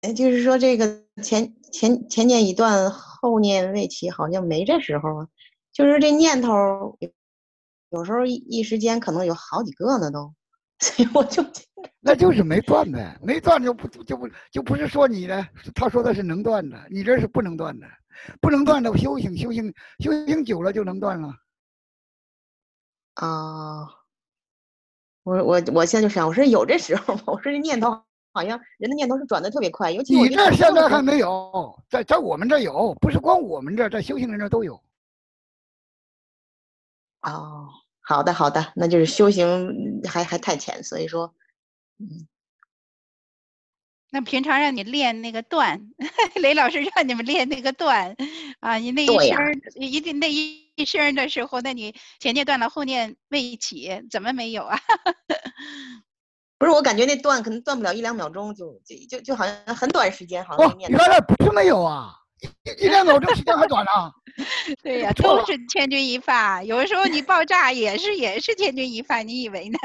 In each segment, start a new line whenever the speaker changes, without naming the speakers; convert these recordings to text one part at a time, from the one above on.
就是说这个前念已断，后念未起，好像没这时候啊。就是这念头儿有时候一时间可能有好几个呢都，所以我就
那就是没断呗，没断就不是说你的，他说的是能断的，你这是不能断的，不能断的修行久了就能断了。
啊，我现在就想，我说有这时候吗？我说这念头好像人的念头是转的特别快，尤其我
你
觉得
这现在还
早上的时候。
没有，在我们这有，不是光我们这，在修行人这都有。
哦，好的好的，那就是修行还太浅，所以说，嗯，
那平常让你练那个段，雷老师让你们练那个段啊，你那一声
对呀，
一定那一声的时候，那你前念断了，后念未起，怎么没有啊？
不是我感觉那断可能断不了1、2秒钟，就好像很短时间，好像那
哦，原
念头。
来不是没有啊，1、2秒钟时间还短呢，
对呀，
这不错了。
都是千钧一发，有的时候你爆炸也是千钧一发，你以为呢？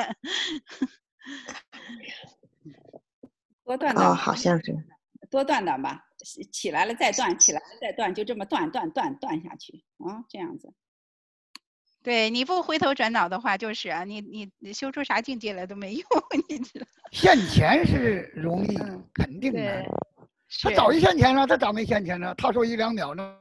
多断
哦，
断吧，
好像是。
多断断吧，起来了再断，起来了再断，就这么断下去啊，这样子。
对，你不回头转脑的话，就是啊，你修出啥境界来都没用，你知道？
现钱是容易，肯定难。
对，
他早就现钱了，他咋没现钱呢？他说1、2秒呢，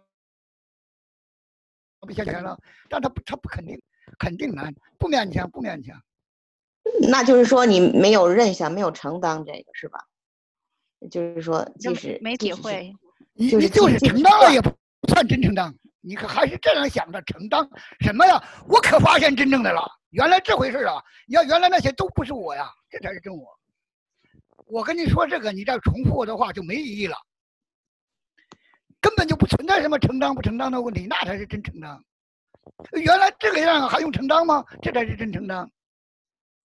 不现钱了，但他不肯定，肯定难，不勉强，不勉强。
那就是说你没有认下，没有承担这个是吧？就是说，
没体会。
你
就是
就是承担了也不算真承担，你可还是这样想着承担什么呀？我可发现真正的了，原来这回事啊！原来那些都不是我呀，这才是真我。我跟你说这个，你再重复我的话就没意义了，根本就不存在什么承担不承担的问题，那才是真承担。原来这个样还用承担吗？这才是真承担。